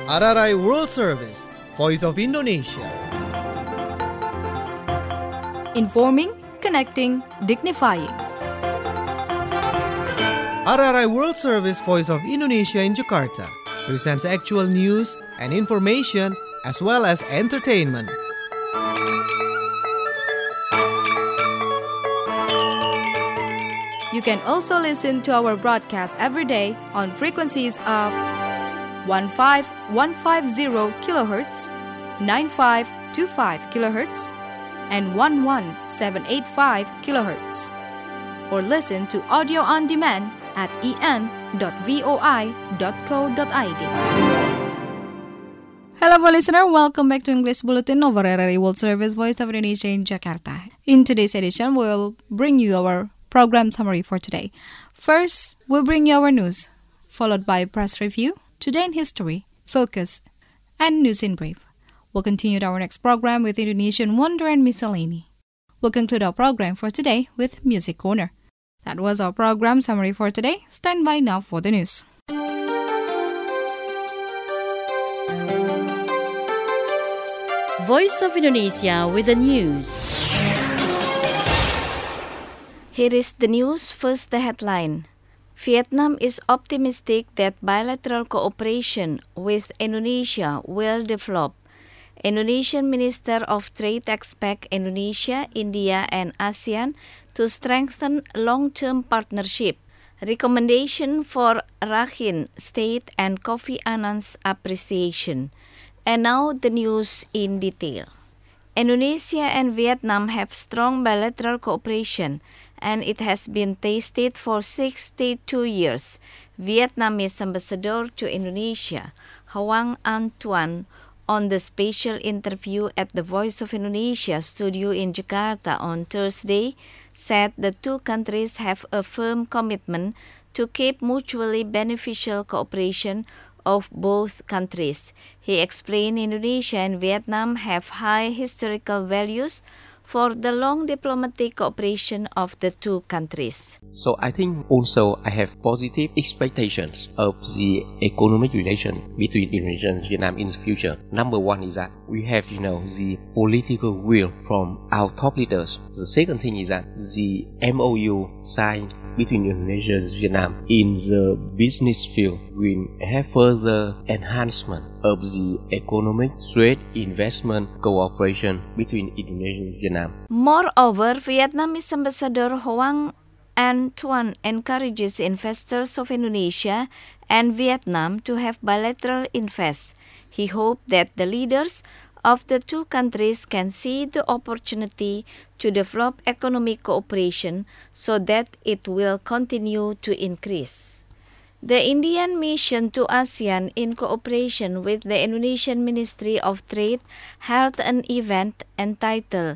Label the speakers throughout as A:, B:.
A: RRI World Service, Voice of Indonesia.
B: Informing, connecting, dignifying.
A: RRI World Service, Voice of Indonesia in Jakarta presents actual news and information as well as entertainment.
B: You can also listen to our broadcast every day on frequencies of 15150 kHz, 9525 kHz, and 11785 kHz. Or listen to audio on demand at en.voi.co.id. Hello listener, welcome back to English Bulletin of RRI World Service, Voice of Indonesia in Jakarta. In today's edition, we'll bring you our program summary for today. First, we'll bring you our news, followed by press review, Today in History, Focus, and News in Brief. We'll continue our next program with Indonesian Wonder and Miscellany. We'll conclude our program for today with Music Corner. That was our program summary for today. Stand by now for the news.
C: Voice of Indonesia with the news.
D: Here is the news. First, the headline. Vietnam is optimistic that bilateral cooperation with Indonesia will develop. Indonesian Minister of Trade expects Indonesia, India, and ASEAN to strengthen long-term partnership. Recommendation for Rakhine State and Kofi Annan's appreciation. And now the news in detail. Indonesia and Vietnam have strong bilateral cooperation, and it has been tested for 62 years. Vietnamese ambassador to Indonesia, Hoang Anh Tuan, on the special interview at the Voice of Indonesia studio in Jakarta on Thursday, said the two countries have a firm commitment to keep mutually beneficial cooperation of both countries. He explained Indonesia and Vietnam have high historical values for the long diplomatic cooperation of the two countries.
E: So I think also I have positive expectations of the economic relation between Indonesia and Vietnam in the future. Number one is that we have, the political will from our top leaders. The second thing is that the MOU signed between Indonesia and Vietnam in the business field will have further enhancement of the economic trade investment cooperation between Indonesia and Vietnam.
D: Moreover, Vietnamese Ambassador Hoang Anh Tuan encourages investors of Indonesia and Vietnam to have bilateral invests. He hoped that the leaders of the two countries can see the opportunity to develop economic cooperation so that it will continue to increase. The Indian mission to ASEAN, in cooperation with the Indonesian Ministry of Trade, held an event entitled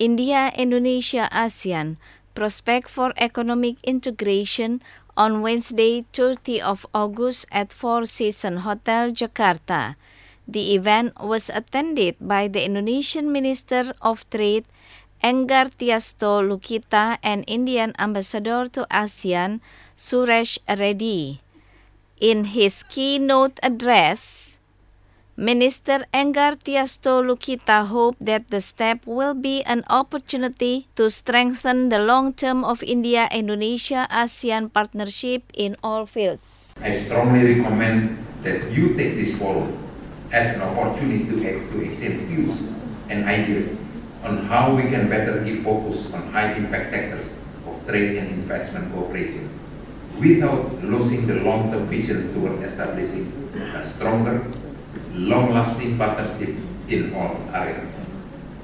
D: India-Indonesia-ASEAN Prospect for Economic Integration on Wednesday, 30 of August at Four Seasons Hotel, Jakarta. The event was attended by the Indonesian Minister of Trade, Enggar Tiasto Lukita, and Indian Ambassador to ASEAN, Suresh Reddy. In his keynote address, Minister Enggar Tiasto Lukita hoped that the step will be an opportunity to strengthen the long term of India-Indonesia-ASEAN partnership in all fields.
F: I strongly recommend that you take this forum as an opportunity to exchange views and ideas on how we can better give focus on high-impact sectors of trade and investment cooperation without losing the long-term vision toward establishing a stronger, long-lasting partnership in all areas.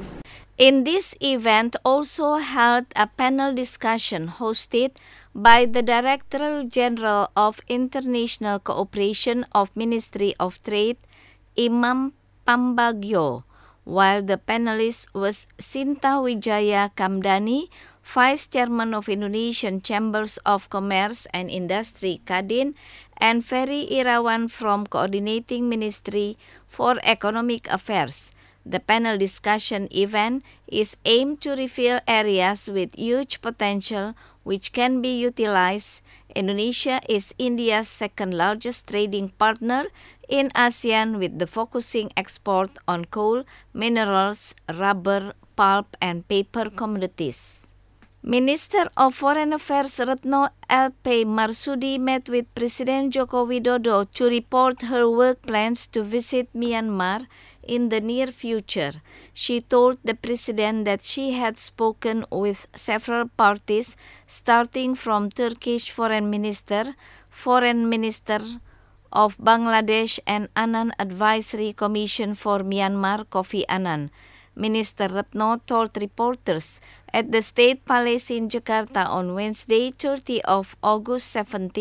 D: In this event also held a panel discussion hosted by the Director General of International Cooperation of Ministry of Trade, Imam Pambagio, while the panelist was Sinta Wijaya Kamdani, Vice Chairman of Indonesian Chambers of Commerce and Industry Kadin, and Ferry Irawan from Coordinating Ministry for Economic Affairs. The panel discussion event is aimed to reveal areas with huge potential which can be utilized. Indonesia is India's second largest trading partner in ASEAN with the focusing export on coal, minerals, rubber, pulp, and paper commodities. Minister of Foreign Affairs Retno LP Marsudi met with President Joko Widodo to report her work plans to visit Myanmar in the near future. She told the president that she had spoken with several parties, starting from Turkish Foreign Minister of Bangladesh, and Annan Advisory Commission for Myanmar, Kofi Annan. Minister Retno told reporters at the State Palace in Jakarta on Wednesday, 30 of August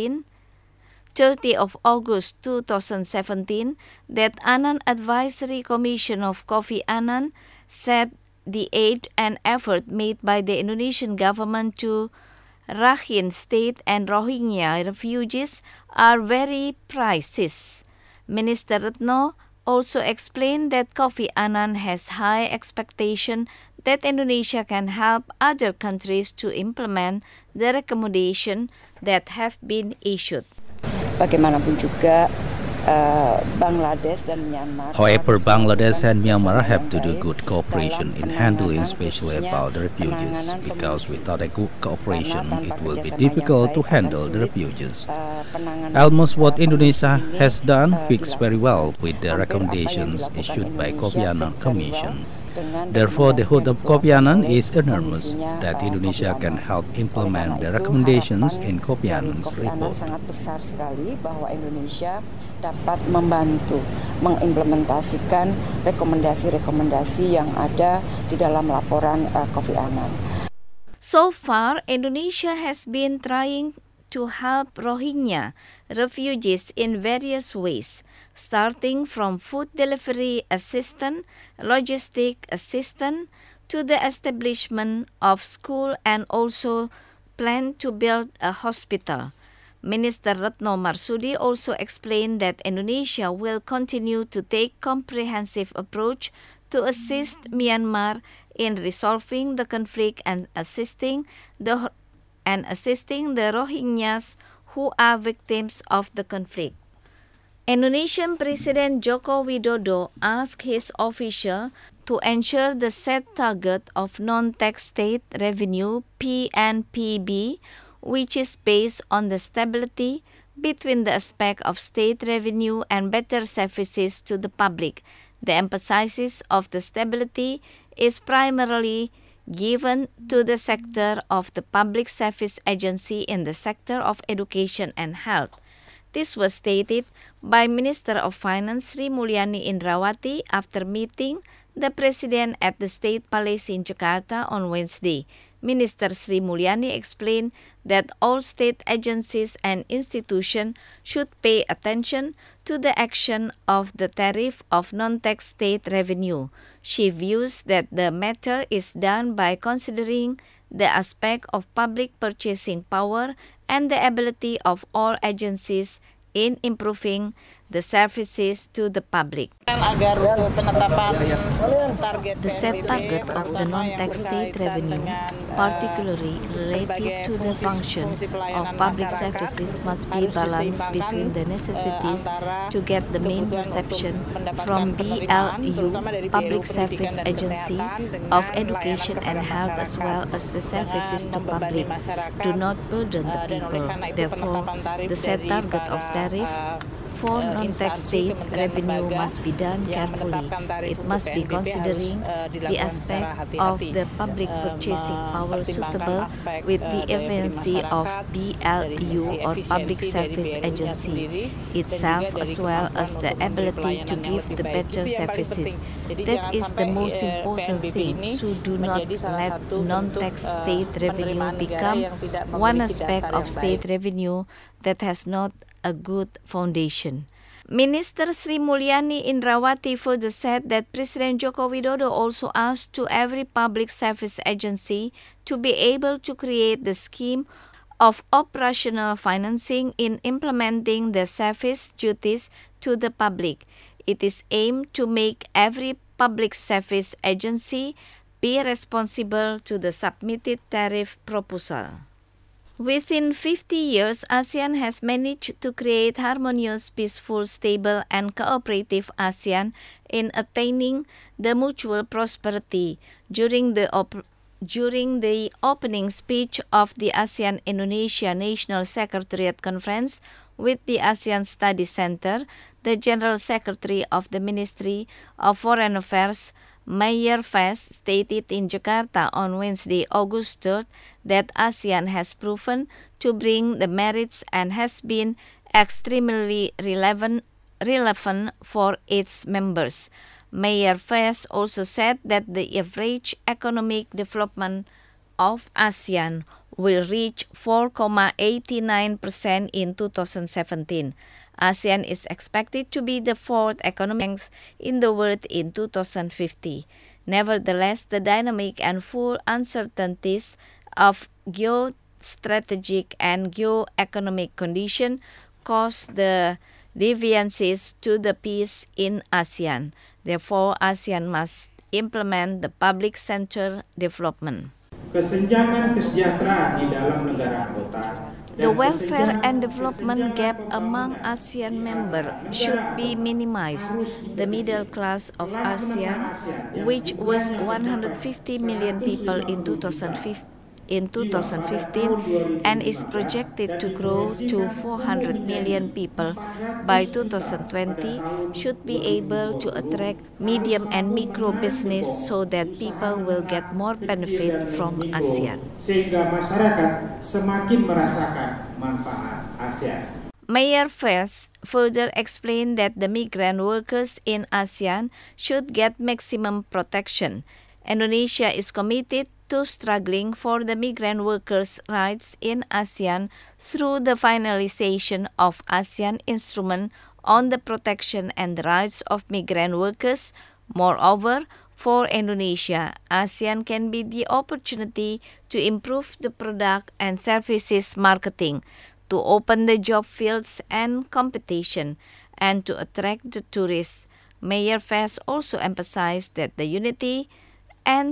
D: 2017, that Annan Advisory Commission of Kofi Annan said the aid and effort made by the Indonesian government to Rakhine State and Rohingya refugees are very priceless. Minister Retno also explained that Kofi Annan has high expectation that Indonesia can help other countries to implement the recommendation that have been issued.
G: Bagaimanapun juga Bangladesh dan Myanmar.
H: However, Bangladesh and Myanmar have to do good cooperation in handling especially about the refugees, because without a good cooperation, it will be difficult to handle the refugees. Almost what Indonesia has done fits very well with the recommendations issued by Kofi Annan Commission. Therefore, the hope of Kofi Annan is enormous that Indonesia can help implement the recommendations in Kofi Annan's report.
G: Sangat besar sekali bahwa Indonesia dapat membantu mengimplementasikan rekomendasi-rekomendasi yang ada di dalam laporan Kofi Annan.
D: So far, Indonesia has been trying to help Rohingya refugees in various ways, starting from food delivery assistance, logistic assistance, to the establishment of school, and also plan to build a hospital. Minister Retno Marsudi also explained that Indonesia will continue to take comprehensive approach to assist Myanmar in resolving the conflict and assisting the Rohingyas who are victims of the conflict. Indonesian President Joko Widodo asked his officials to ensure the set target of non-tax state revenue (PNPB), which is based on the stability between the aspect of state revenue and better services to the public. The emphasis of the stability is primarily given to the sector of the public service agency in the sector of education and health. This was stated by Minister of Finance Sri Mulyani Indrawati after meeting the President at the State Palace in Jakarta on Wednesday. Minister Sri Mulyani explained that all state agencies and institutions should pay attention to the action of the tariff of non-tax state revenue. She views that the matter is done by considering the aspect of public purchasing power and the ability of all agencies in improving the services to the public. The set target of the non-tax state revenue, particularly related to the function of public services, must be balanced between the necessities to get the main reception from BLU, Public Service Agency of Education and Health, as well as the services to public, do not burden the people. Therefore, the set target of tariff for non-tax state revenue must be done carefully. It must be considering the aspect of the public purchasing power suitable with the efficiency of BLU or Public Service Agency itself, as well as the ability to give the better services. That is the most important thing, so do not let non-tax state revenue become one aspect of state revenue that has not a good foundation. Minister Sri Mulyani Indrawati further said that President Joko Widodo also asked to every public service agency to be able to create the scheme of operational financing in implementing the service duties to the public. It is aimed to make every public service agency be responsible to the submitted tariff proposal. Within 50 years, ASEAN has managed to create harmonious, peaceful, stable, and cooperative ASEAN in attaining the mutual prosperity. During the opening speech of the ASEAN-Indonesia National Secretariat Conference with the ASEAN Study Center, the General Secretary of the Ministry of Foreign Affairs, Meyer Fest, stated in Jakarta on Wednesday, August 3rd, that ASEAN has proven to bring the merits and has been extremely relevant for its members. Meyer Fest also said that the average economic development of ASEAN will reach 4.89% in 2017. ASEAN is expected to be the fourth economic strength in the world in 2050. Nevertheless, the dynamic and full uncertainties of geostrategic and geoeconomic conditions cause the deviances to the peace in ASEAN. Therefore, ASEAN must implement the public center development.
I: Kesenjangan kesejahteraan di dalam negara anggota.
D: The welfare and development gap among ASEAN members should be minimized. The middle class of ASEAN, which was 150 million people in 2015 and is projected to grow to 400 million people by 2020, should be able to attract medium and micro business so that people will get more benefit from ASEAN.
I: Sehingga masyarakat semakin merasakan manfaat ASEAN.
D: Meyer Fest further explained that the migrant workers in ASEAN should get maximum protection. Indonesia is committed to struggling for the migrant workers' rights in ASEAN through the finalization of ASEAN Instrument on the Protection and the Rights of Migrant Workers. Moreover, for Indonesia, ASEAN can be the opportunity to improve the product and services marketing, to open the job fields and competition, and to attract the tourists. Meyer Fest also emphasized that the unity and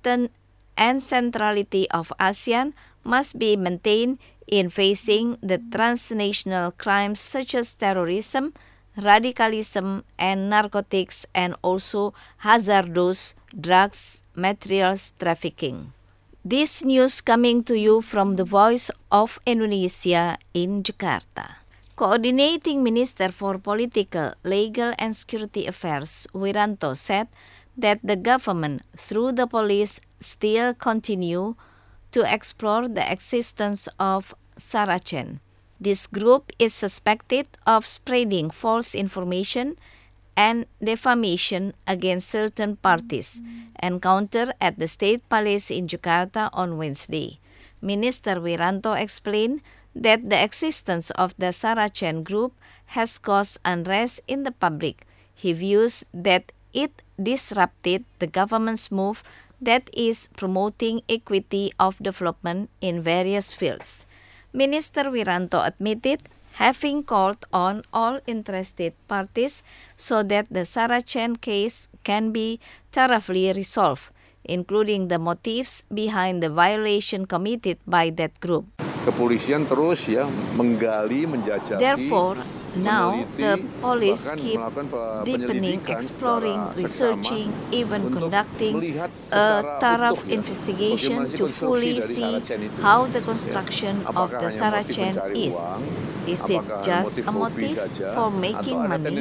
D: centrality of ASEAN must be maintained in facing the transnational crimes such as terrorism, radicalism, and narcotics, and also hazardous drugs materials trafficking. This news coming to you from the Voice of Indonesia in Jakarta. Coordinating Minister for Political, Legal and Security Affairs, Wiranto, said that the government, through the police, still continue to explore the existence of Saracen. This group is suspected of spreading false information and defamation against certain parties, encountered at the State Palace in Jakarta on Wednesday. Minister Wiranto explained that the existence of the Saracen group has caused unrest in the public. He views that it disrupted the government's move that is promoting equity of development in various fields. Minister Wiranto admitted having called on all interested parties so that the Saracen case can be thoroughly resolved, including the motives behind the violation committed by that group.
J: Kepolisian terus menggali, menjajaki.
D: Therefore, now the police keep deepening, exploring, researching, even conducting a thorough investigation to fully see how the construction of the Saracen is. Is it just a motive for making money?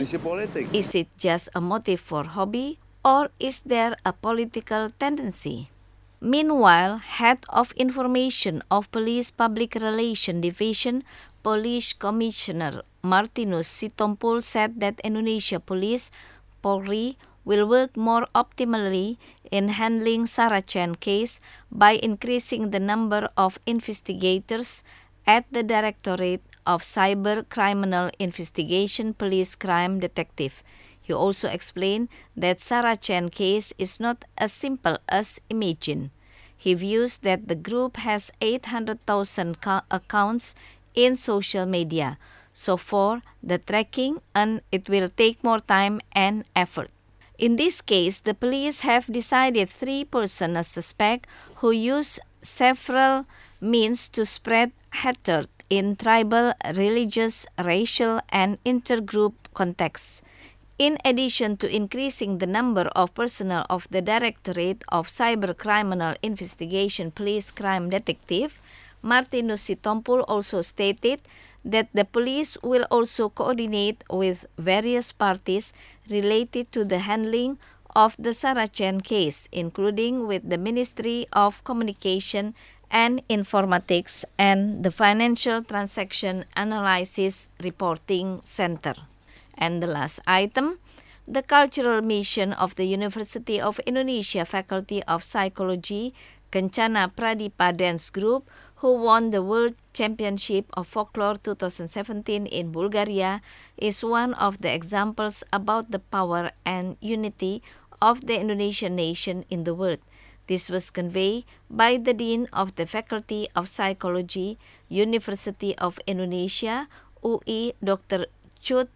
D: Is it just a motive for hobby? Or is there a political tendency? Meanwhile, Head of Information of Police Public Relations Division, Police Commissioner Martinus Sitompul said that Indonesia Police, Polri, will work more optimally in handling Saracen case by increasing the number of investigators at the Directorate of Cyber Criminal Investigation Police Crime Detective. He also explained that Saracen case is not as simple as imagined. He views that the group has 800,000 accounts in social media. So for the tracking, and it will take more time and effort. In this case, the police have decided 3 persons as suspect who use several means to spread hatred in tribal, religious, racial, and intergroup contexts. In addition to increasing the number of personnel of the Directorate of Cybercriminal Investigation Police Crime Detective, Martinus Sitompul also stated that the police will also coordinate with various parties related to the handling of the Saracen case, including with the Ministry of Communication and Informatics and the Financial Transaction Analysis Reporting Center. And the last item, the cultural mission of the University of Indonesia Faculty of Psychology Kencana Pradipa Dance Group, who won the World Championship of Folklore 2017 in Bulgaria, is one of the examples about the power and unity of the Indonesian nation in the world. This was conveyed by the Dean of the Faculty of Psychology, University of Indonesia, UI, Dr. Cut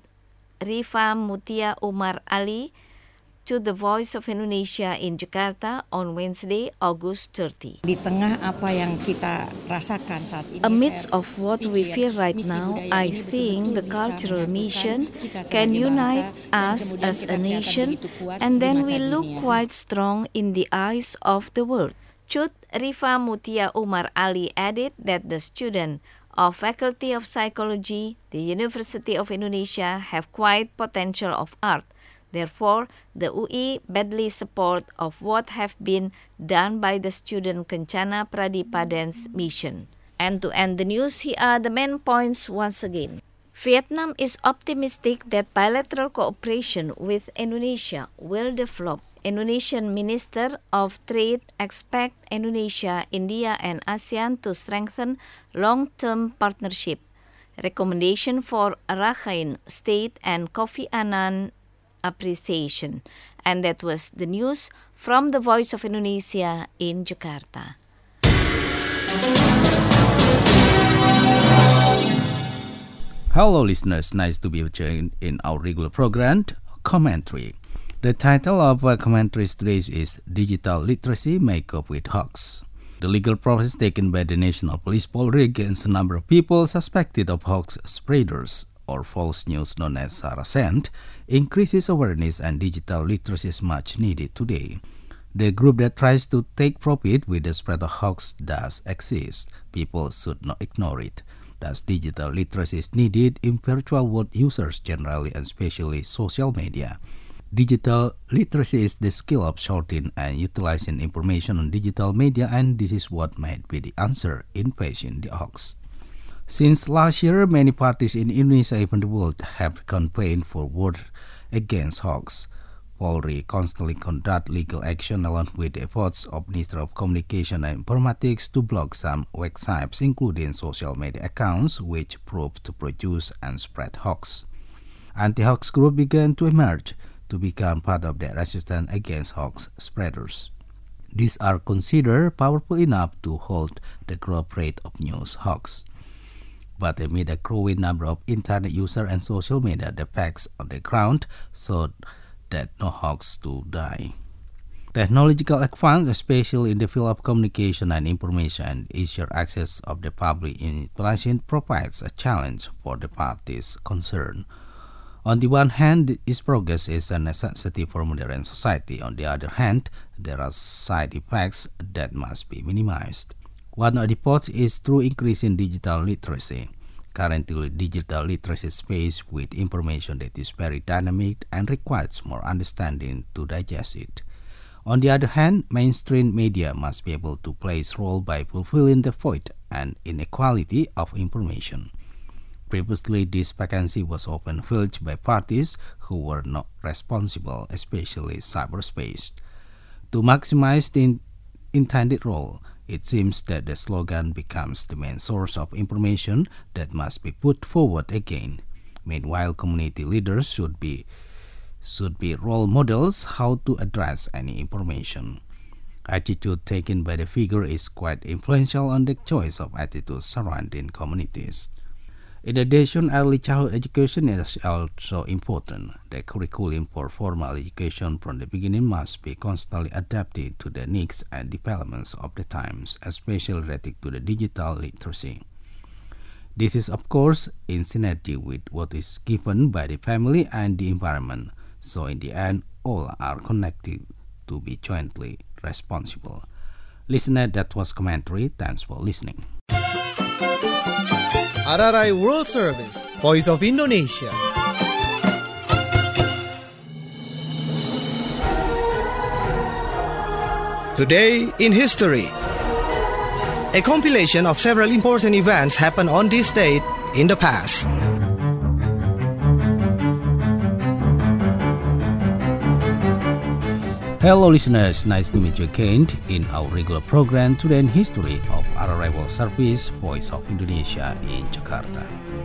D: Rifa Mutia Umar Ali, to the Voice of Indonesia in Jakarta on Wednesday, August 30.
K: Di tengah apa yang kita rasakan saat ini,
D: amidst of what we feel right now, I think the cultural mission can unite us as a nation, and then we look quite strong in the eyes of the world. Cut Rifa Mutia Umar Ali added that the student of Faculty of Psychology, the University of Indonesia, have quite potential of art. Therefore, the UI badly support of what have been done by the student Kencana Pradipa Dance mission. And to end the news, here are the main points once again. Vietnam is optimistic that bilateral cooperation with Indonesia will develop. Indonesian Minister of Trade expect Indonesia, India, and ASEAN to strengthen long-term partnership. Recommendation for Rakhine State and Kofi Annan appreciation. And that was the news from the Voice of Indonesia in Jakarta.
H: Hello listeners, nice to be with you in our regular program, Commentary. The title of our commentary today is Digital Literacy Make Up with Hoax. The legal process taken by the National Police Polri against a number of people suspected of hoax spreaders or false news known as Saracen increases awareness, and digital literacy is much needed today. The group that tries to take profit with the spread of hoax does exist. People should not ignore it. Thus, digital literacy is needed in virtual world users generally and especially social media. Digital literacy is the skill of sorting and utilizing information on digital media, and this is what might be the answer in facing the hoax. Since last year, many parties in Indonesia, even the world, have campaigned for war against hoax. Polri constantly conduct legal action along with the efforts of Ministry of Communication and Informatics to block some websites, including social media accounts, which prove to produce and spread hoax. Anti-hoax groups began to emerge to become part of the resistance against hoax spreaders. These are considered powerful enough to halt the growth rate of news hoax. But amid a growing number of internet users and social media, the facts on the ground show that no hoax to die. Technological advance, especially in the field of communication and information and easier access of the public information, provides a challenge for the parties concerned. On the one hand, this progress is a necessity for modern society. On the other hand, there are side effects that must be minimized. One of the points is through increasing digital literacy. Currently, digital literacy is faced with information that is very dynamic and requires more understanding to digest it. On the other hand, mainstream media must be able to play its role by fulfilling the void and inequality of information. Previously, this vacancy was often filled by parties who were not responsible, especially cyberspace. To maximize the intended role, it seems that the slogan becomes the main source of information that must be put forward again. Meanwhile, community leaders should be role models how to address any information. Attitude taken by the figure is quite influential on the choice of attitudes surrounding communities. In addition, early childhood education is also important. The curriculum for formal education from the beginning must be constantly adapted to the needs and developments of the times, especially related to the digital literacy. This is, of course, in synergy with what is given by the family and the environment. So in the end, all are connected to be jointly responsible. Listener, that was commentary. Thanks for listening.
A: RRI World Service, Voice of Indonesia. Today in History. A compilation of several important events happened on this date in the past.
H: Hello listeners, nice to meet you again in our regular program Today in History of RRI World Service, Voice of Indonesia in Jakarta.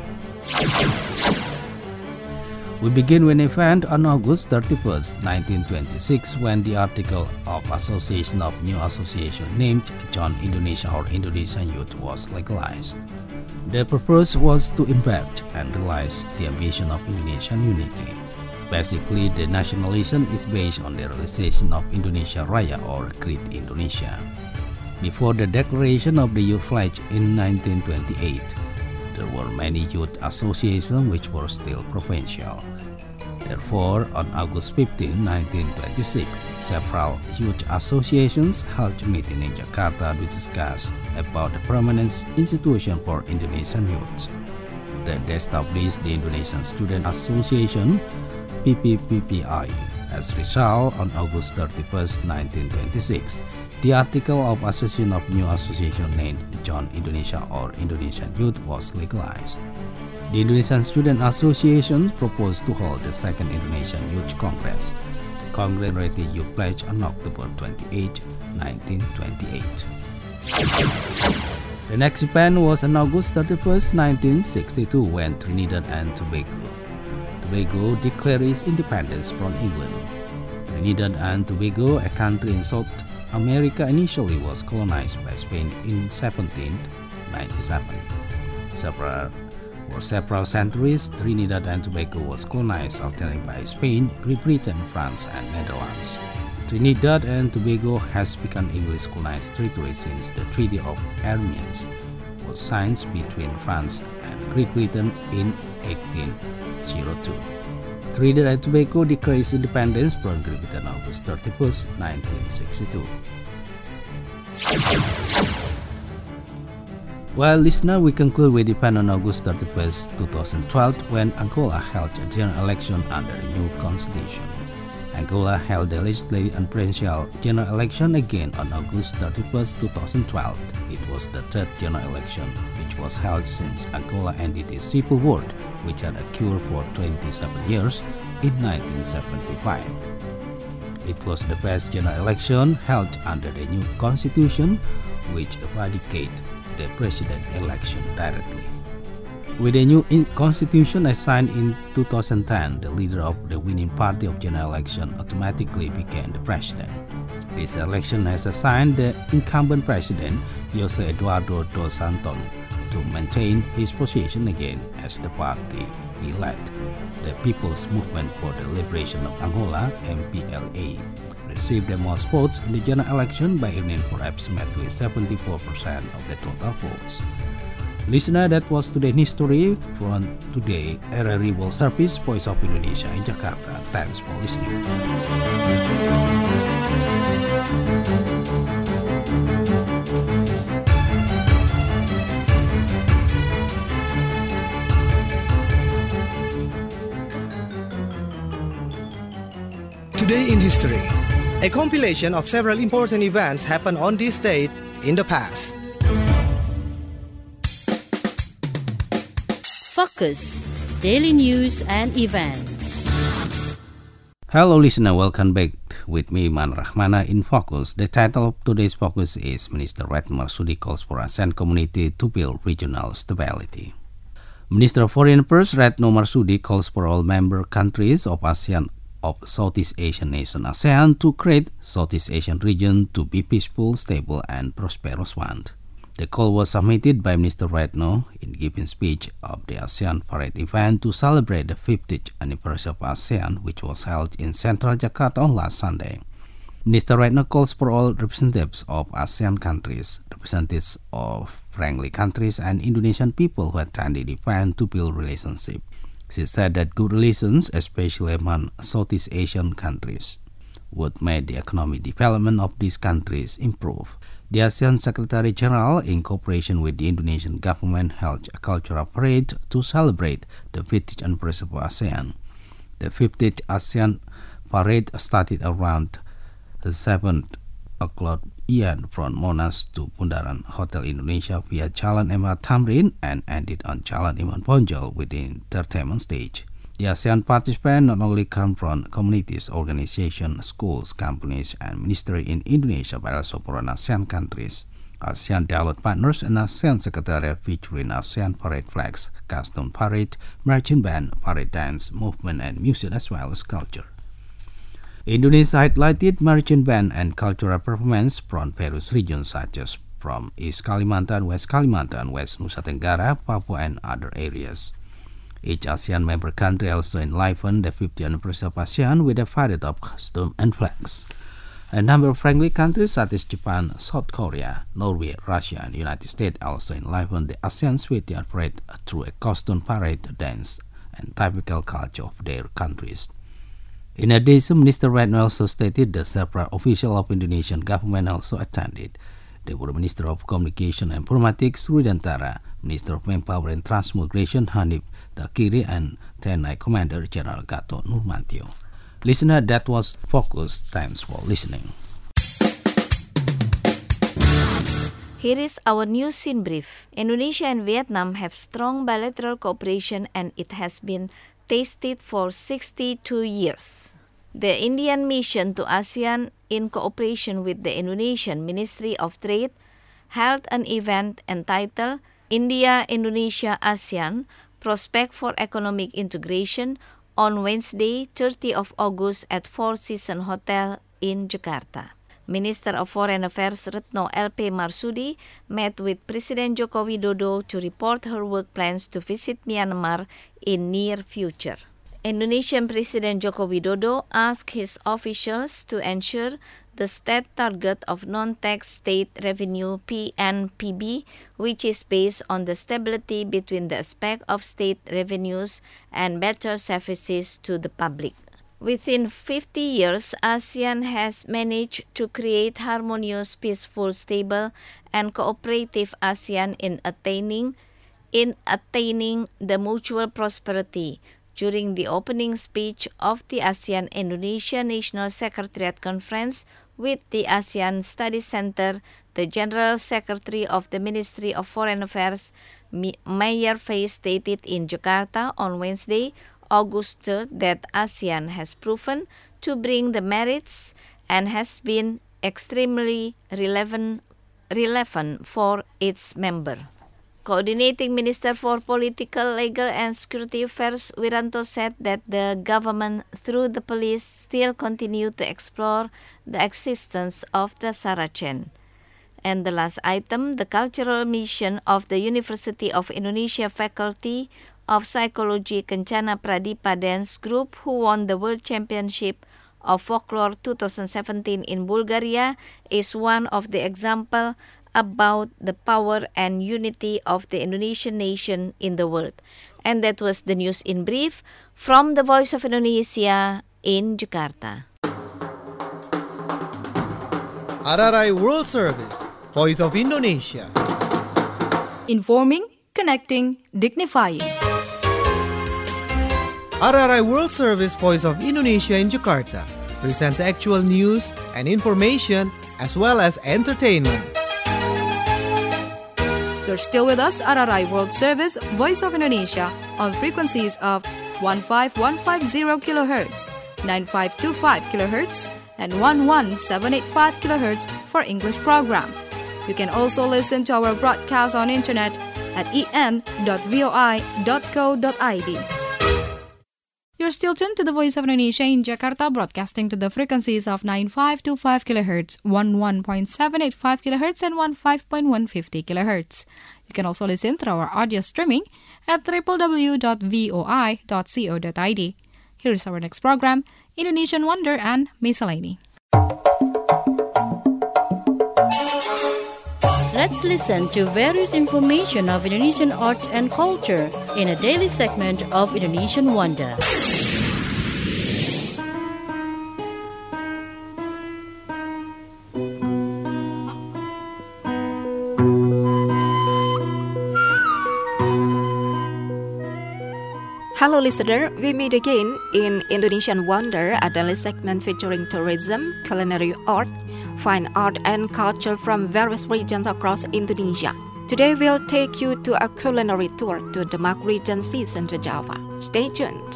H: We begin with an event on August 31st, 1926, when the article of association of new association named John Indonesia or Indonesian Youth was legalized. The purpose was to impact and realize the ambition of Indonesian unity. Basically, the nationalism is based on the realization of Indonesia Raya or Great Indonesia. Before the declaration of the youth flag in 1928, there were many youth associations which were still provincial. Therefore, on August 15, 1926, several youth associations held a meeting in Jakarta to discuss about the permanent institution for Indonesian youth. Then they established the Indonesian Student Association, PPPPI. As a result, on August 31st, 1926, the article of association of new association named John Indonesia or Indonesian Youth was legalized. The Indonesian Student Association proposed to hold the second Indonesian Youth Congress. The Congress already youth pledge on October 28, 1928. The next event was on August 31st, 1962, when Trinidad and Tobago declared its independence from England. Trinidad and Tobago, a country in South America, initially was colonized by Spain in 1797. For several centuries, Trinidad and Tobago was colonized alternately by Spain, Great Britain, France, and Netherlands. Trinidad and Tobago has become English colonized territory since the Treaty of Amiens was signed between France and Great Britain in 1802. Trinidad and Tobago declared its independence from Great Britain on August 31st, 1962. Well, listener, we conclude with the event on August 31st, 2012, when Angola held a general election under the new constitution. Angola held the legislative and presidential general election again on August 31st, 2012. It was the third general election which was held since Angola ended its civil war, which had occurred for 27 years in 1975. It was the first general election held under the new constitution, which eradicated the president election directly. With the new constitution assigned in 2010, the leader of the winning party of general election automatically became the president. This election has assigned the incumbent president, Jose Eduardo dos Santos, to maintain his position again as the party he led. The People's Movement for the Liberation of Angola, MPLA, received the most votes in the general election by earning approximately 74% of the total votes. Listener, that was today's history from today RRI World Service, Voice of Indonesia in Jakarta. Thanks for listening.
A: Today in History. A compilation of several important events happened on this date in the past.
C: Focus, daily news and events.
H: Hello listener, welcome back with me, Man Rahmana, in Focus. The title of today's Focus is Minister Retno Marsudi calls for ASEAN community to build regional stability. Minister of Foreign Affairs Retno Marsudi calls for all member countries of ASEAN of Southeast Asian nation ASEAN to create Southeast Asian region to be peaceful, stable, and prosperous one. The call was submitted by Minister Retno in giving speech of the ASEAN Parade event to celebrate the 50th anniversary of ASEAN, which was held in central Jakarta on last Sunday. Minister Retno calls for all representatives of ASEAN countries, representatives of friendly countries and Indonesian people who attended the event to build relationships. She said that good relations, especially among Southeast Asian countries, would make the economic development of these countries improve. The ASEAN Secretary General, in cooperation with the Indonesian government, held a cultural parade to celebrate the 50th anniversary of ASEAN. The 50th ASEAN parade started around 7 o'clock p.m. from Monas to Bundaran Hotel Indonesia via Jalan Emerald Tamrin and ended on Jalan Imam Bonjol with the entertainment stage. The ASEAN participants not only come from communities, organizations, schools, companies, and ministries in Indonesia, but also from ASEAN countries, ASEAN dialogue partners, and ASEAN Secretariat featuring ASEAN parade flags, custom parade, marching band, parade dance, movement, and music, as well as culture. Indonesia highlighted marching band and cultural performance from various regions such as from East Kalimantan, West Kalimantan, West Nusa Tenggara, Papua, and other areas. Each ASEAN member country also enlivened the 50th anniversary of ASEAN with a parade of costume and flags. A number of friendly countries such as Japan, South Korea, Norway, Russia, and the United States also enlivened the ASEAN's 50th parade through a costume parade, dance, and typical culture of their countries. In addition, Minister Retno also stated the several officials of Indonesian government also attended. They were Minister of Communication and Informatics Rudantara, Minister of Manpower and Transmigration Hanif Dakiri, and TNI Commander General Gatot Nurmantio. Listener, that was Focus. Thanks for listening.
D: Here is our news in brief. Indonesia and Vietnam have strong bilateral cooperation and it has been tasted for 62 years. The Indian mission to ASEAN, in cooperation with the Indonesian Ministry of Trade, held an event entitled India-Indonesia-ASEAN Prospect for Economic Integration on Wednesday, 30 of August at Four Seasons Hotel in Jakarta. Minister of Foreign Affairs Retno LP Marsudi met with President Joko Widodo to report her work plans to visit Myanmar in near future. Indonesian President Joko Widodo asked his officials to ensure the state target of non-tax state revenue PNPB, which is based on the stability between the aspect of state revenues and better services to the public. Within 50 years, ASEAN has managed to create harmonious, peaceful, stable, and cooperative ASEAN in attaining the mutual prosperity. During the opening speech of the ASEAN-Indonesia National Secretariat Conference with the ASEAN Studies Center, the General Secretary of the Ministry of Foreign Affairs, Meyer Fay, stated in Jakarta on Wednesday, August 3rd, that ASEAN has proven to bring the merits and has been extremely relevant for its member. Coordinating Minister for Political, Legal and Security Affairs Wiranto said that the government, through the police, still continue to explore the existence of the Saracen. And the last item, the cultural mission of the University of Indonesia Faculty of Psychology Kencana Pradipa Dance Group, who won the World Championship of Folklore 2017 in Bulgaria, is one of the examples about the power and unity of the Indonesian nation in the world. And that was the news in brief from the Voice of Indonesia in Jakarta.
A: RRI World Service, Voice of Indonesia.
B: Informing, connecting, dignifying.
A: RRI World Service, Voice of Indonesia in Jakarta presents actual news and information as well as entertainment.
B: You're still with us, RRI World Service, Voice of Indonesia, on frequencies of 15150 kHz, 9525 kHz, and 11785 kHz for English program. You can also listen to our broadcast on internet at en.voi.co.id. You're still tuned to the Voice of Indonesia in Jakarta, broadcasting to the frequencies of 9525 kHz, 11.785 kHz, and 15.150 kHz. You can also listen through our audio streaming at www.voi.co.id. Here is our next program, Indonesian Wonder and Miscellany.
C: Let's Let's listen to various information of Indonesian arts and culture in a daily segment of Indonesian Wonder.
L: Hello listener, we meet again in Indonesian Wonder, a daily segment featuring tourism, culinary art, fine art and culture from various regions across Indonesia. Today we'll take you to a culinary tour to Demak Regency, Central Java. Stay tuned.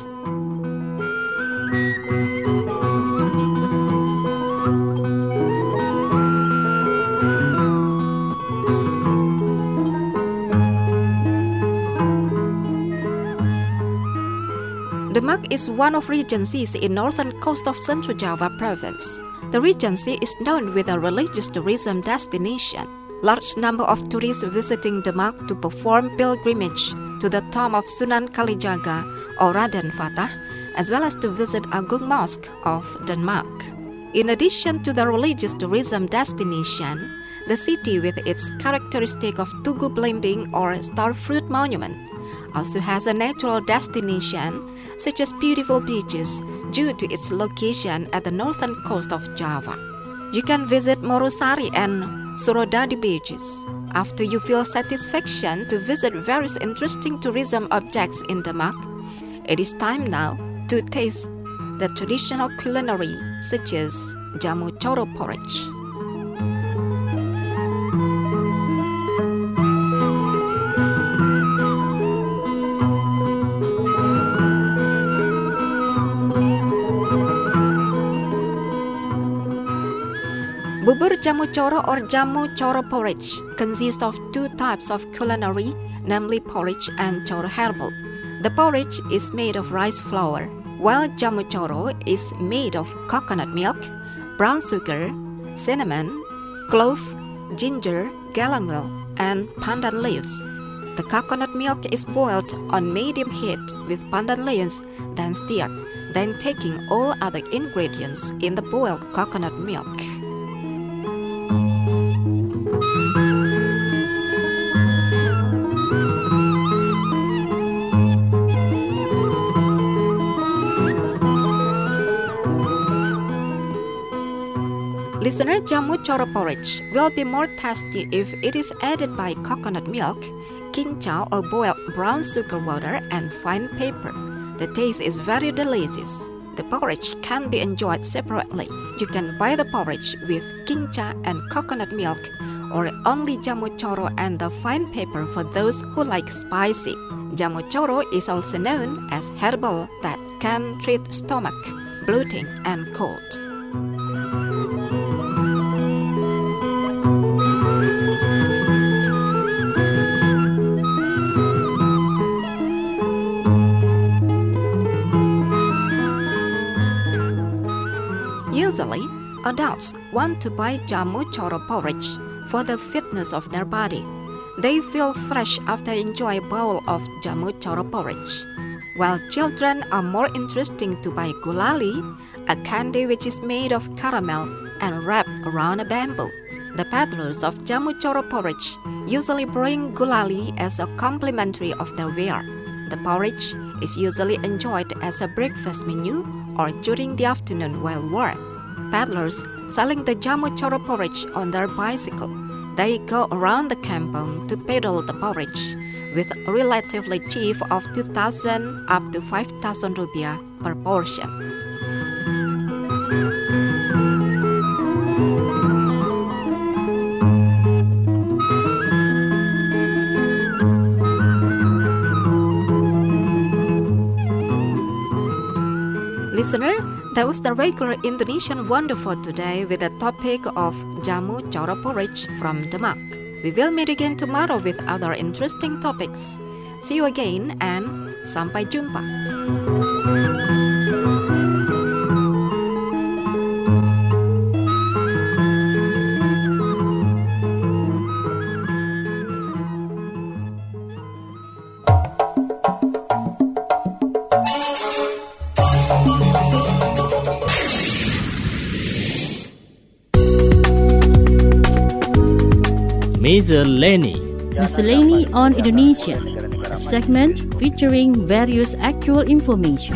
L: Demak is one of regencies in northern coast of Central Java province. The regency is known with a religious tourism destination. Large number of tourists visiting Demak to perform pilgrimage to the tomb of Sunan Kalijaga or Raden Fatah, as well as to visit Agung Mosque of Denmark. In addition to the religious tourism destination, the city with its characteristic of Tugu Belimbing or Star Fruit Monument also has a natural destination such as beautiful beaches due to its location at the northern coast of Java. You can visit Morosari and Surodadi beaches. After you feel satisfaction to visit various interesting tourism objects in Demak, it is time now to taste the traditional culinary such as jamu coro porridge. Bubur jamu coro or jamu coro porridge consists of two types of culinary, namely porridge and coro herbal. The porridge is made of rice flour, while jamu coro is made of coconut milk, brown sugar, cinnamon, clove, ginger, galangal, and pandan leaves. The coconut milk is boiled on medium heat with pandan leaves, then stirred, then taking all other ingredients in the boiled coconut milk. Listener, jamu coro porridge will be more tasty if it is added by coconut milk, kinca or boiled brown sugar water and fine pepper. The taste is very delicious. The porridge can be enjoyed separately. You can buy the porridge with kinca and coconut milk or only jamu coro and the fine pepper for those who like spicy. Jamu coro is also known as herbal that can treat stomach, bloating and cold. Usually, adults want to buy jamu coro porridge for the fitness of their body. They feel fresh after enjoying a bowl of jamu coro porridge. While children are more interesting to buy gulali, a candy which is made of caramel and wrapped around a bamboo. The peddlers of jamu coro porridge usually bring gulali as a complimentary of their fare. The porridge is usually enjoyed as a breakfast menu or during the afternoon while warm. Peddlers selling the jamu coro porridge on their bicycle. They go around the kampung to peddle the porridge with a relatively cheap of 2,000 up to 5,000 rupiah per portion. Listener, that was the regular Indonesian Wonder for today with the topic of jamu coro porridge from Demak. We will meet again tomorrow with other interesting topics. See you again and sampai jumpa.
M: Miscellany.
C: Miscellany on Indonesia, a segment featuring various actual information.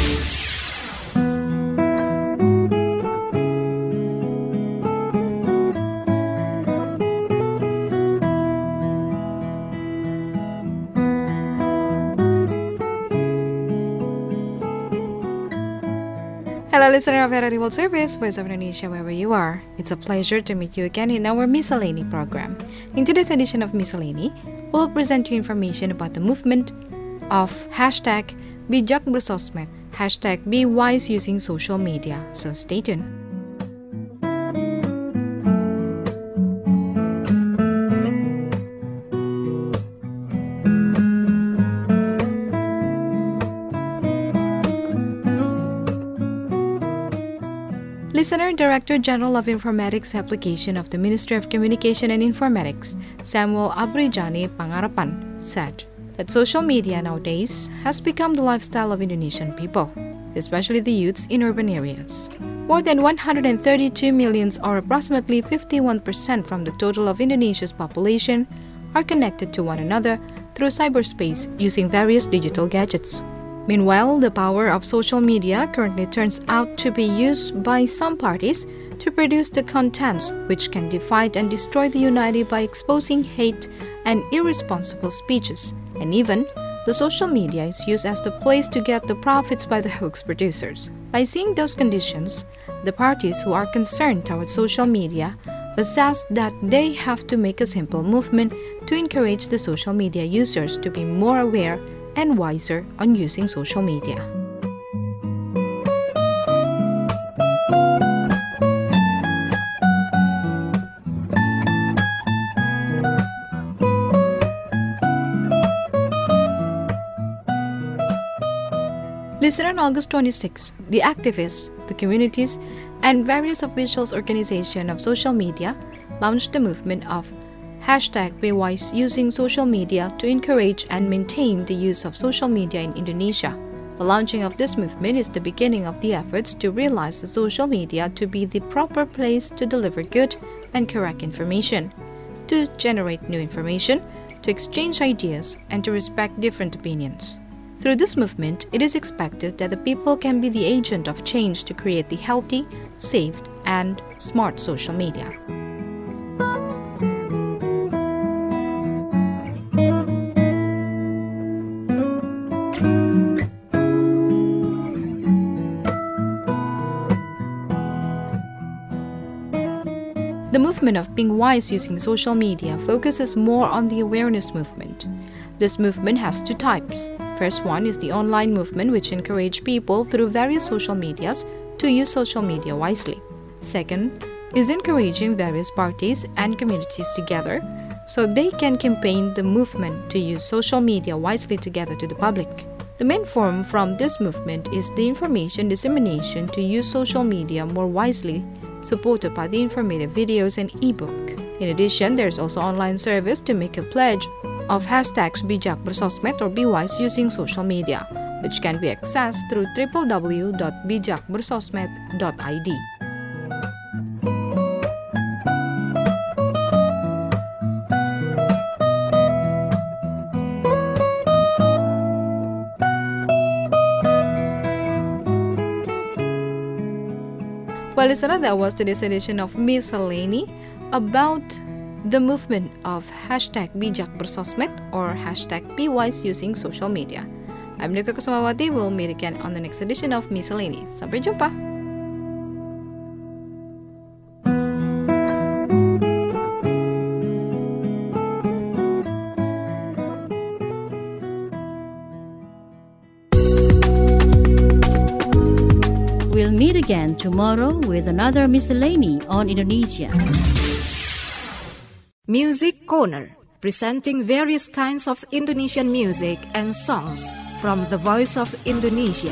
B: Hello, listener of RRI World Service, Voice of Indonesia, wherever you are. It's a pleasure to meet you again in our Miscellany program. In today's edition of Miscellany, we'll present you information about the movement of hashtag Bijak Bersosmed, hashtag Be Wise using social media. So stay tuned. Listener, Director General of Informatics Application of the Ministry of Communication and Informatics, Samuel Abrijani Pangarapan, said that social media nowadays has become the lifestyle of Indonesian people, especially the youths in urban areas. More than 132 million, or approximately 51% from the total of Indonesia's population, are connected to one another through cyberspace using various digital gadgets. Meanwhile, the power of social media currently turns out to be used by some parties to produce the contents which can divide and destroy the unity by exposing hate and irresponsible speeches. And even, the social media is used as the place to get the profits by the hoax producers. By seeing those conditions, the parties who are concerned towards social media assess that they have to make a simple movement to encourage the social media users to be more aware and wiser on using social media. Listener, on August 26, the activists, the communities, and various officials organizations of social media launched the movement of hashtag Be Wise using social media to encourage and maintain the use of social media in Indonesia. The launching of this movement is the beginning of the efforts to realize the social media to be the proper place to deliver good and correct information, to generate new information, to exchange ideas, and to respect different opinions. Through this movement, it is expected that the people can be the agent of change to create the healthy, safe, and smart social media. The movement of being wise using social media focuses more on the awareness movement. This movement has two types. First one is the online movement, which encourages people through various social medias to use social media wisely. Second is encouraging various parties and communities together so they can campaign the movement to use social media wisely together to the public. The main form from this movement is the information dissemination to use social media more wisely, supported by the informative videos and ebook. In addition, there's also online service to make a pledge of hashtags Bijak Bersosmed or Be Wise using social media, which can be accessed through www.bijakbersosmed.id. Well, listener, that was today's edition of Miscellany about the movement of hashtag Bijak Bersosmed or hashtag Be Wise using social media. I'm Nika Kusumawati. We'll meet again on the next edition of Miscellany. Sampai jumpa.
C: We'll meet again tomorrow with another Miscellany on Indonesia.
L: Music Corner, presenting various kinds of Indonesian music and songs from the Voice of Indonesia.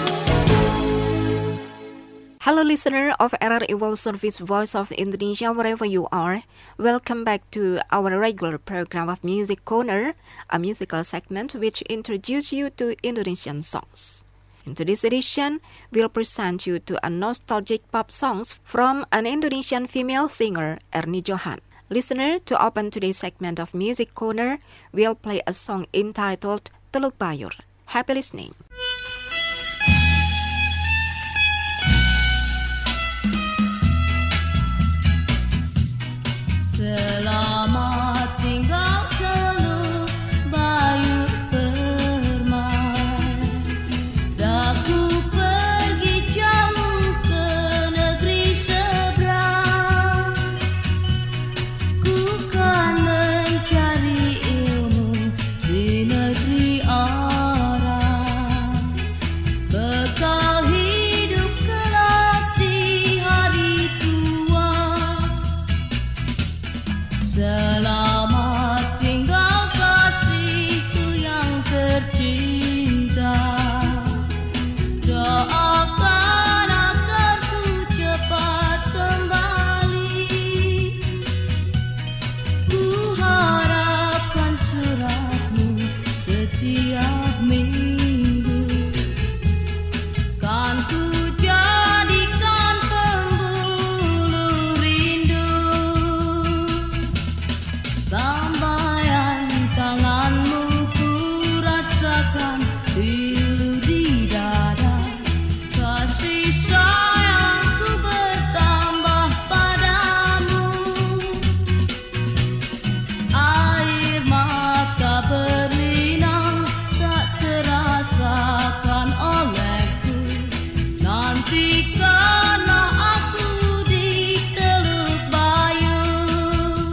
L: Hello listener of RRI World Service Voice of Indonesia, wherever you are. Welcome back to our regular program of Music Corner, a musical segment which introduces you to Indonesian songs. In today's edition, we'll present you to a nostalgic pop songs from an Indonesian female singer, Erni Johan. Listener, to open today's segment of Music Corner, we'll play a song entitled Teluk Bayur. Happy listening.
M: Selamat tinggal Teluk Bayur permai, daku pergi jauh ke negeri seberang, ku kan mencari ilmu di negeri orang, bekal hidup kelak di hari tua. Selamat tinggal kasihku yang tercinta, doakan agar ku cepat kembali. Ku harapkan suratmu setiap minggu, kan ku jadikan pembuluh rindu. Lambaian tanganmu ku rasakan pilu di dada, kasih sayangku bertambah padamu. Air mata berlinang tak terasakan olehku, nantikanlah aku di Teluk Bayur.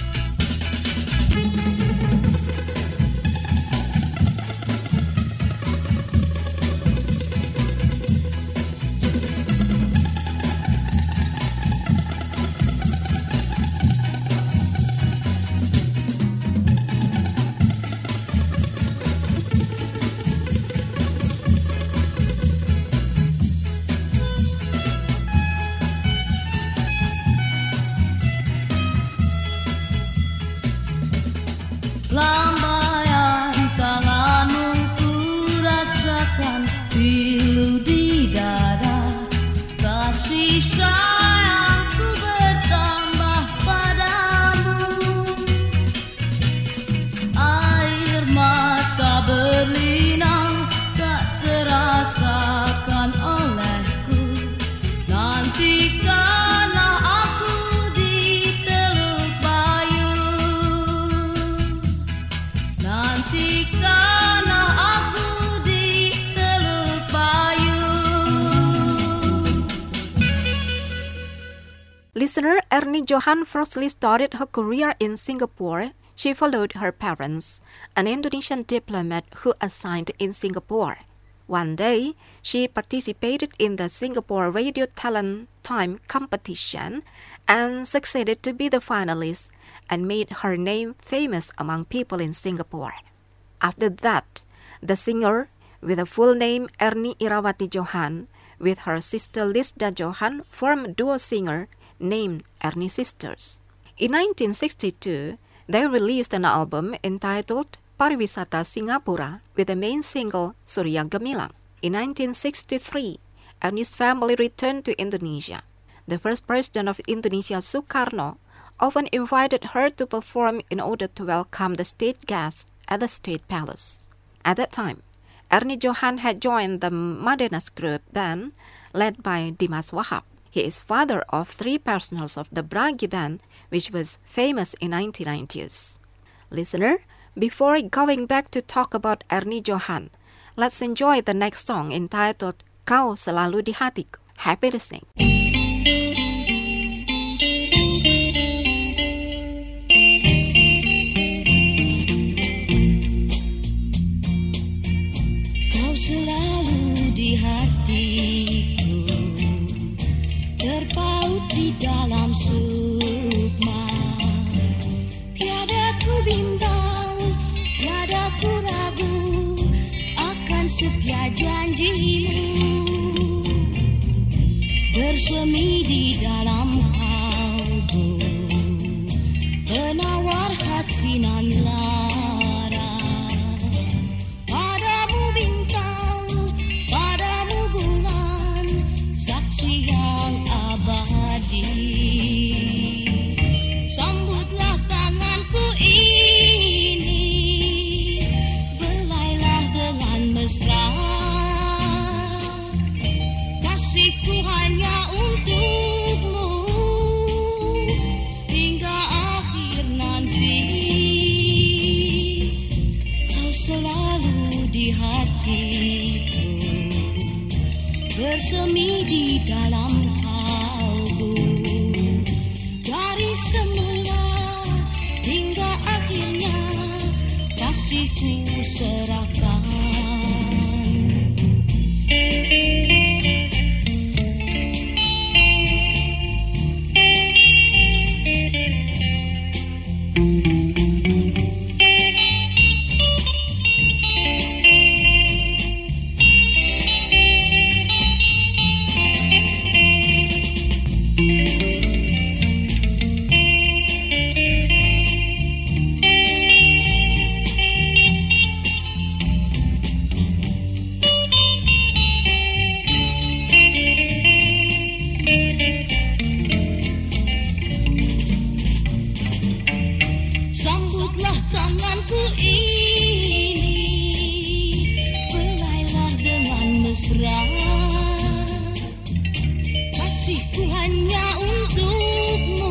M: Lambaian tanganmu ku rasakan pilu di dada, kasih sayangku bertambah padamu. Air mata berlinang tak terasakan olehku, nantikanlah aku di Teluk Bayur. Nantikanlah aku di Teluk Bayur.
L: Listener, Ernie Johan firstly started her career in Singapore. She followed her parents, an Indonesian diplomat who assigned in Singapore. One day, she participated in the Singapore Radio Talent Time competition and succeeded to be the finalist and made her name famous among people in Singapore. After that, the singer, with a full name Ernie Irawati Johan, with her sister Lisda Johan, formed a duo singer named Ernie Sisters. In 1962, they released an album entitled Pariwisata Singapura with the main single Surya Gemilang. In 1963, Ernie's family returned to Indonesia. The first president of Indonesia, Sukarno, often invited her to perform in order to welcome the state guests at the State Palace. At that time, Ernie Johan had joined the Madenas group then, led by Dimas Wahab. He is father of 3 personals of the Bragi band, which was famous in 1990s. Listener, before going back to talk about Ernie Johan, let's enjoy the next song entitled Kau Selalu di Hatiku. Happy listening.
M: Kau selalu di hatiku, terpaut di dalam sukma. Tiada ku bimbang, tiada ku ragu akan setia janjimu, bersemi di dalam kalbu, penawar hati nan lara. Padamu bintang, padamu bulan, saksi yang abadi. Sambut bersemi di dalam kalbu. Dari semula hingga akhirnya kasihku serahkan. Sambutlah tanganku ini, belailah dengan mesra. Kasihku hanya untukmu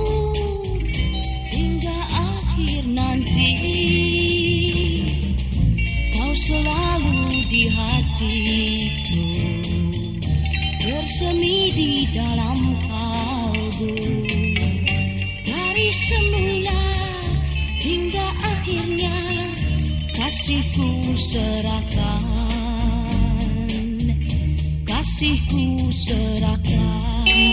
M: hingga akhir nanti. Kau selalu di hatiku, bersemi di dalam kalbu. Dari semula hingga akhirnya kasihku serahkan, kasihku serahkan.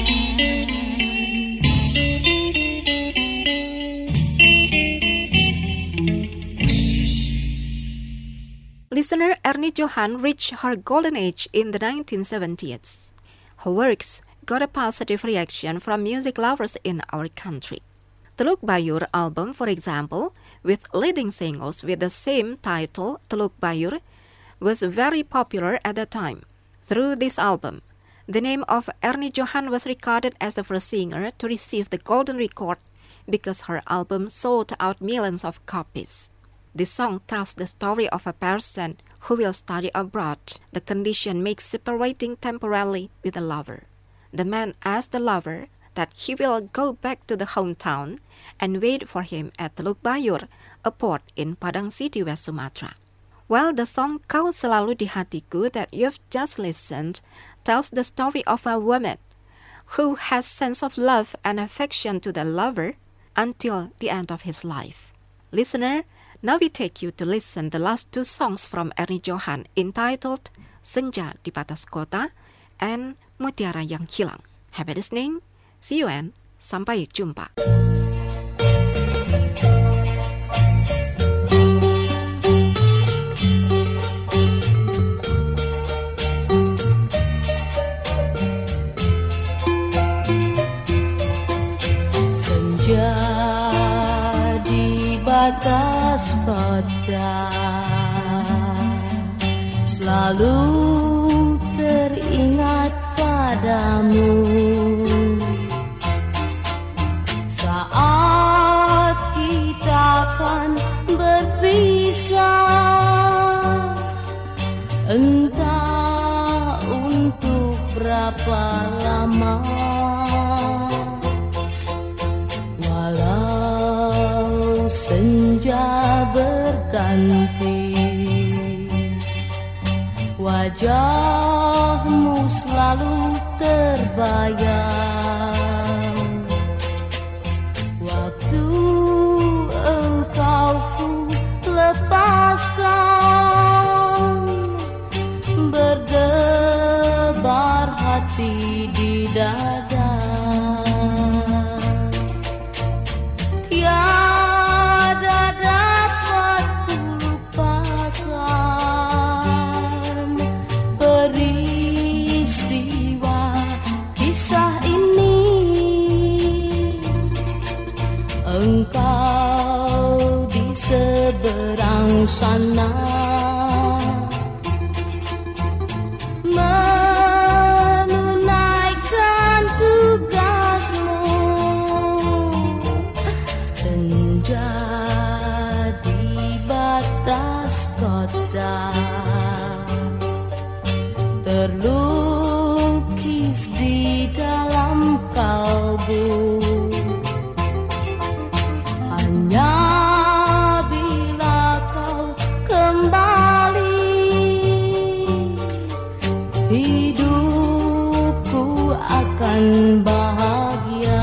L: Listener Ernie Johan reached her golden age in the 1970s. Her works got a positive reaction from music lovers in our country. Teluk Bayur album, for example, with leading singles with the same title, Teluk Bayur, was very popular at the time. Through this album, the name of Ernie Johan was recorded as the first singer to receive the Golden Record because her album sold out millions of copies. This song tells the story of a person who will study abroad. The condition makes separating temporarily with a lover. The man asks the lover that he will go back to the hometown and wait for him at Teluk Bayur, a port in Padang City, West Sumatra. While the song Kau Selalu di Hatiku that you've just listened tells the story of a woman who has sense of love and affection to the lover until the end of his life. Listener, now we take you to listen the last two songs from Ernie Johan entitled Senja di Batas Kota and Mutiara Yang Hilang. Happy listening. See you and sampai jumpa.
M: Senja di batas kota selalu teringat padamu. Saat kita akan berpisah, entah untuk berapa lama, walau senja berganti, wajahmu selalu terbayang. Waktu engkau ku lepaskan, berdebar hati di dada. Tiada dapat kulupakan peristiwa kisah ini. Engkau di seberang sana, menunaikan tugasmu. Senja di batas kota terlukis di dalam kalbu. Hanya bila kau kembali, hidup akan bahagia.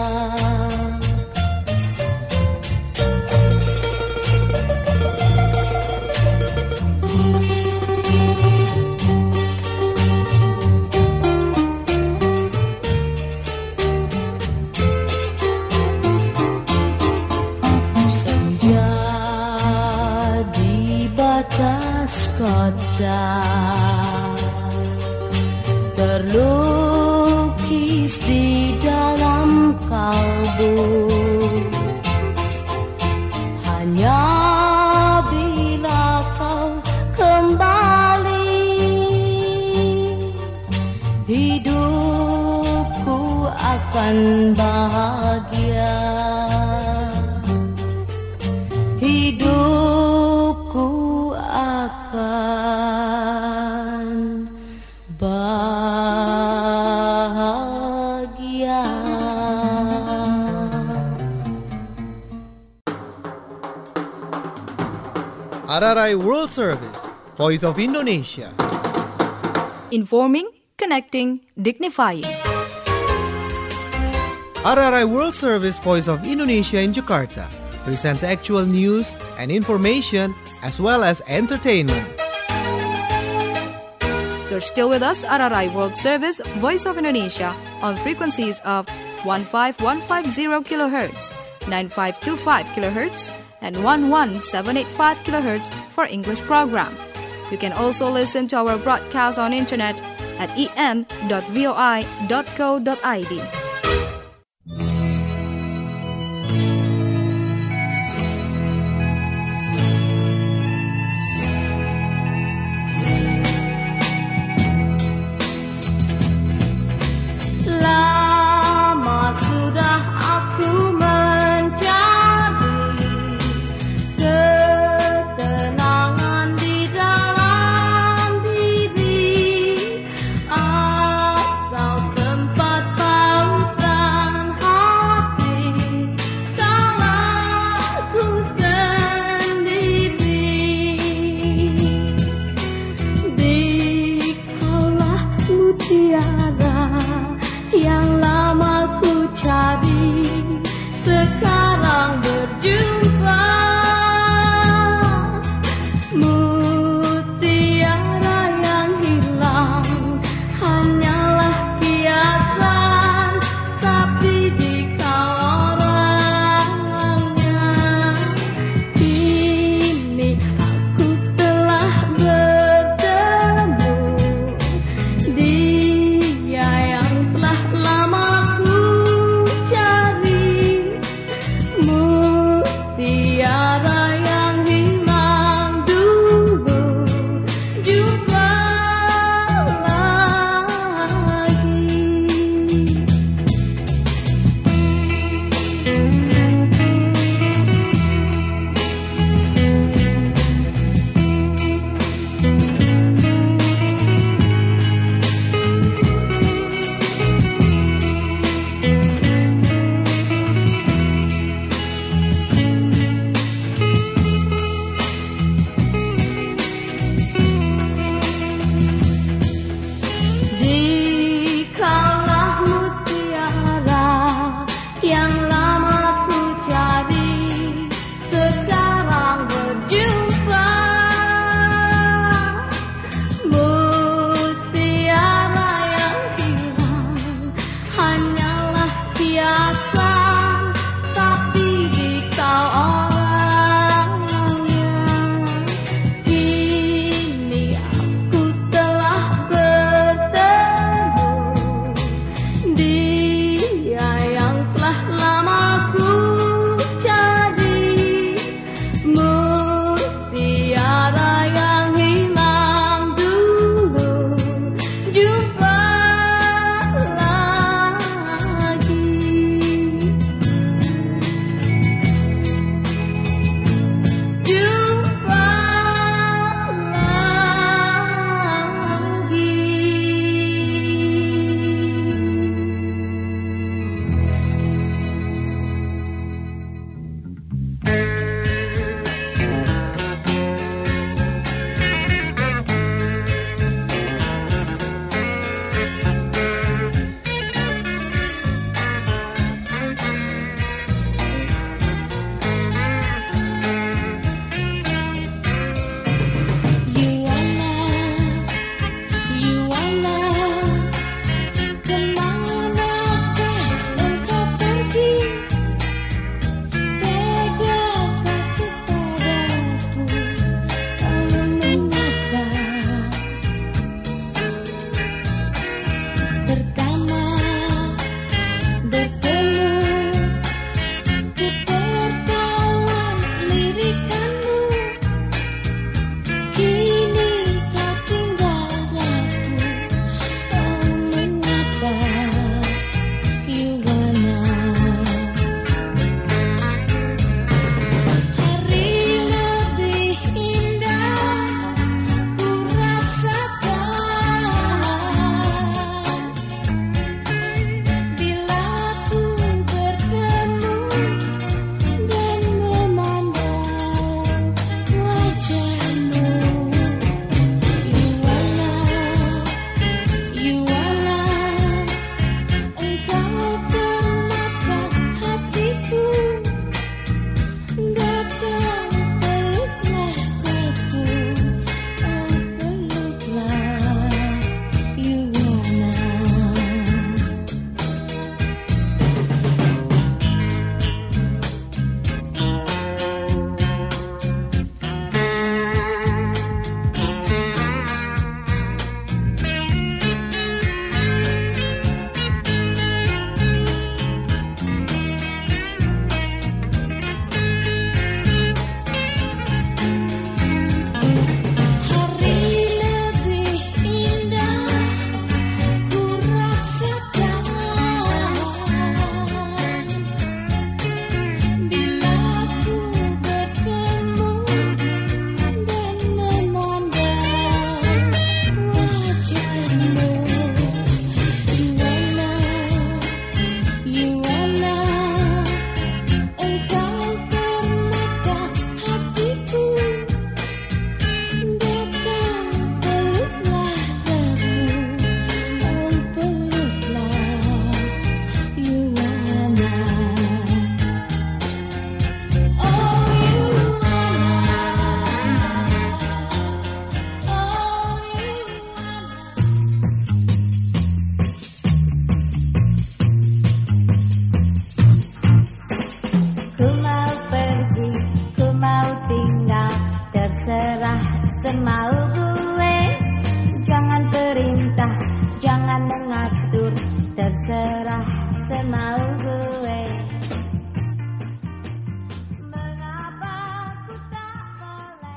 M: Senja di batas kota terlukis di dalam kalbu. Hanya bila kau kembali, hidupku akan bahagia. Hidupku akan bahagia.
A: RRI World Service, Voice of Indonesia.
B: Informing, connecting, dignifying.
A: RRI World Service, Voice of Indonesia in Jakarta presents actual news and information as well as entertainment.
B: You're still with us, RRI World Service, Voice of Indonesia, on frequencies of 15150 kHz, 9525 kHz, and 11785 kHz for English program. You can also listen to our broadcast on internet at en.voi.co.id.
M: Lama sudah aku mencari ketenangan di dalam diri, atau tempat pausan hati salahku sendiri. Dikaulah mutiara yang lama ku cari, sekarang berjumpa. Mutiara yang hilang hanyalah kiasan, tapi dikau orangnya. Kini aku telah bertemu dia yang telah lama ku cari. Mutiara yang hilang dulu. terserah semau gue. Jangan perintah, jangan mengatur, terserah semau gue. Mengapa ku tak boleh?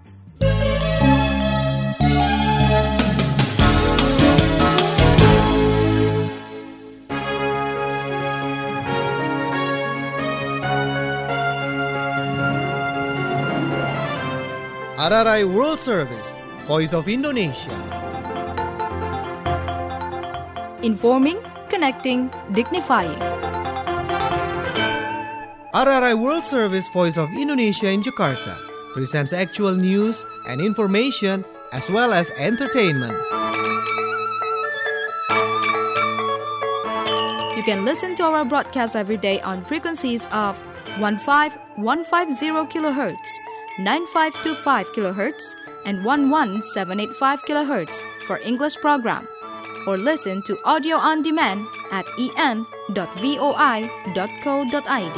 A: RRI World Service, Voice of Indonesia.
B: Informing, connecting, dignifying.
A: RRI World Service, Voice of Indonesia in Jakarta presents actual news and information as well as entertainment.
B: You can listen to our broadcast every day on frequencies of 15150 kHz, 9525 kHz, and 11785 kHz for English program, or listen to audio on demand at en.voi.co.id.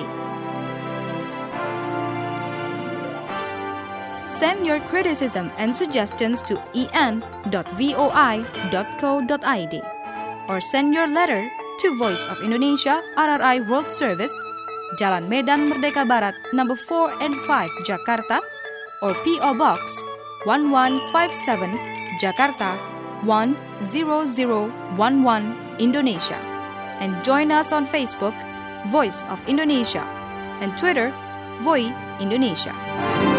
B: Send your criticism and suggestions to en.voi.co.id, or send your letter to Voice of Indonesia RRI World Service, Jalan Medan Merdeka Barat, number 4 and 5, Jakarta, or P.O. Box 1157, Jakarta 10011, Indonesia. And join us on Facebook, Voice of Indonesia, and Twitter, Voi Indonesia.